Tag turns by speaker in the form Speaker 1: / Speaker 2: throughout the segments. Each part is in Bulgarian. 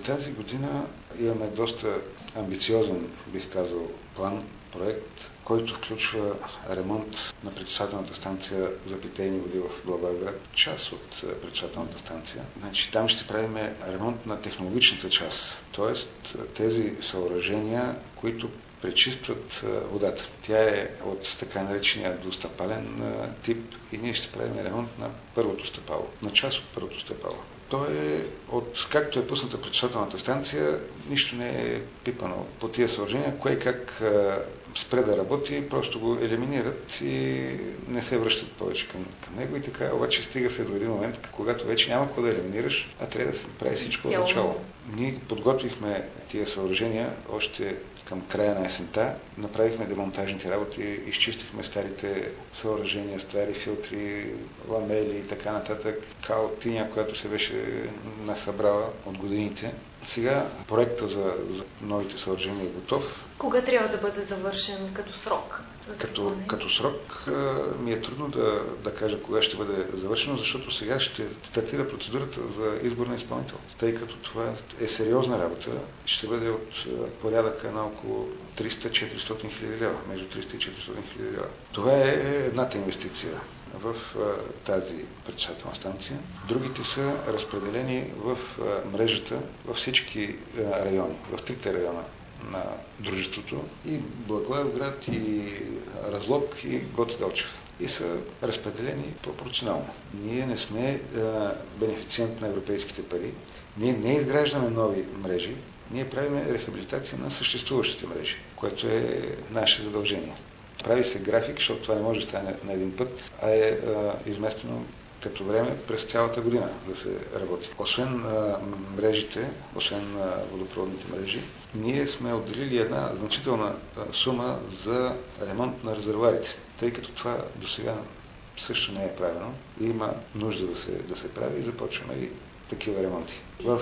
Speaker 1: тази година имаме доста амбициозен, бих казал, план, проект, който включва ремонт на пречиствателната станция за питейни води в Благоевград, част от пречиствателната станция. Значи, там ще правим ремонт на технологичната част, т.е. тези съоръжения, които пречистват водата. Тя е от така наречения двустъпален тип и ние ще правим ремонт на първото стъпало, на част от първото стъпало. То е както е пусната пречиствателната станция, нищо не е пипано по тия съоръжения, кое как спре да работи, просто го елиминират и не се връщат повече към него и така, обаче стига се до един момент, когато вече няма какво да елиминираш, а трябва да се прави всичко от начало. Ние подготвихме тия съоръжения още към края на есента, направихме демонтажните работи, изчистихме старите съоръжения, стари филтри, ламели и така нататък, каотиня, която се беше насъбрала от годините. Сега проекта за новите съоръжения е готов.
Speaker 2: Кога трябва да бъде завършен като срок?
Speaker 1: Като срок ми е трудно да кажа кога ще бъде завършено, защото сега ще стартира процедурата за избор на изпълнител. Тъй като това е сериозна работа, ще бъде от порядъка на около 300-400 хиляди лева, между 300 и 400 хиляди лева. Това е едната инвестиция в тази пречиствателна станция. Другите са разпределени в мрежата във всички райони, в трите района на дружеството, и Благоевград, и Разлог, и Гоце Делчев. И са разпределени пропорционално. Ние не сме бенефициент на европейските пари. Ние не изграждаме нови мрежи, ние правим рехабилитация на съществуващите мрежи, което е наше задължение. Прави се график, защото това не може да стане на един път, а е изместено като време през цялата година да се работи. Освен мрежите, освен водопроводните мрежи, ние сме отделили една значителна сума за ремонт на резервоарите, тъй като това досега също не е правено и има нужда да се прави и започваме и такива ремонти.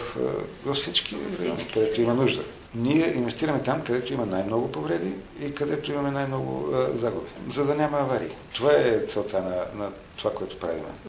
Speaker 1: Във всички райони, където има нужда. Ние инвестираме там, където има най-много повреди и където имаме най-много загуби, за да няма аварии. Това е целта на това, което правим.